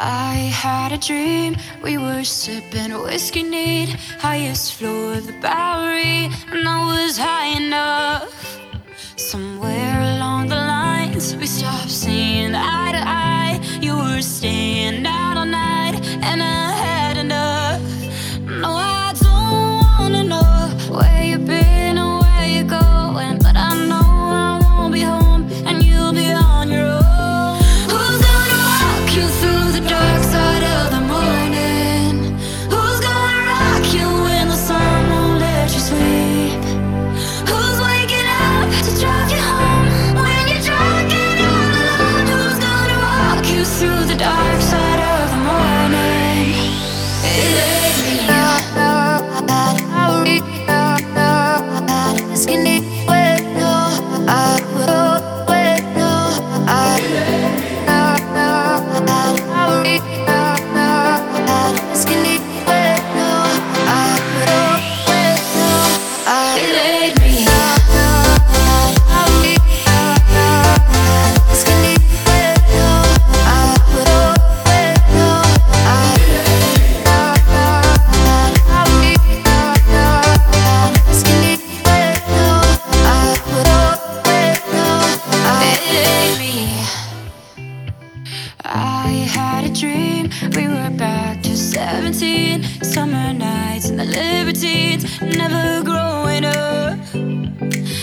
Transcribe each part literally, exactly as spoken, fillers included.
I had a dream, we were sipping whiskey neat, highest floor of the Bowery, and I was high enough. Somewhere along the lines, we stopped seeing eye to eye. You were staying out all night, and I had enough. No, I don't wanna know where you've been or where you're going, but I know I won't be home, and you'll be on your own. Who's gonna walk you through the dark side of the morning? Who's gonna rock you when the sun won't let you sleep? Who's waking up to drive you home when you're drunk and all alone? Who's gonna walk you through the dark side of the morning? It ain't me. I had a dream, we were back to seventeen. Summer nights and the libertines, never growing up.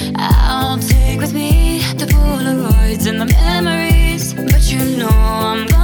I'll take with me the Polaroids and the memories, but you know I'm